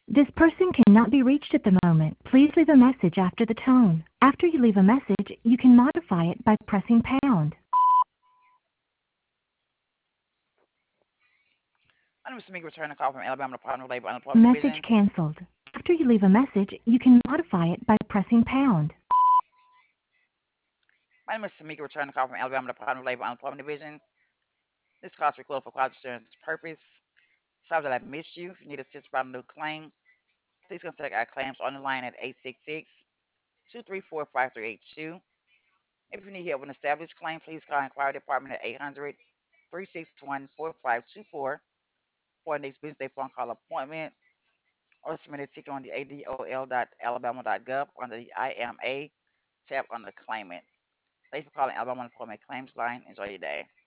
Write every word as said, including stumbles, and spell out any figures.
This person cannot be reached at the moment. Please leave a message after the tone. After you leave a message, you can modify it by pressing pound. My name is Tamika, returning the call from Alabama Department of Labor and Unemployment Message Division. canceled. After you leave a message, you can modify it by pressing pound. My name is Tamika, returning the call from Alabama Department of Labor and Unemployment Division. This call is recorded for quality assurance purpose. Sorry that I missed you. If you need assistance about a new claim, please contact our claims on the line at eight six six, two three four, five three eight two. If you need help with an established claim, please call Inquiry Department at eight hundred, three six one, four five two four for a next business day phone call appointment, or submit a ticket on the A D O L dot alabama dot gov under the I M A tab under claimant. Thanks for calling Alabama Unemployment Claims Line. Enjoy your day.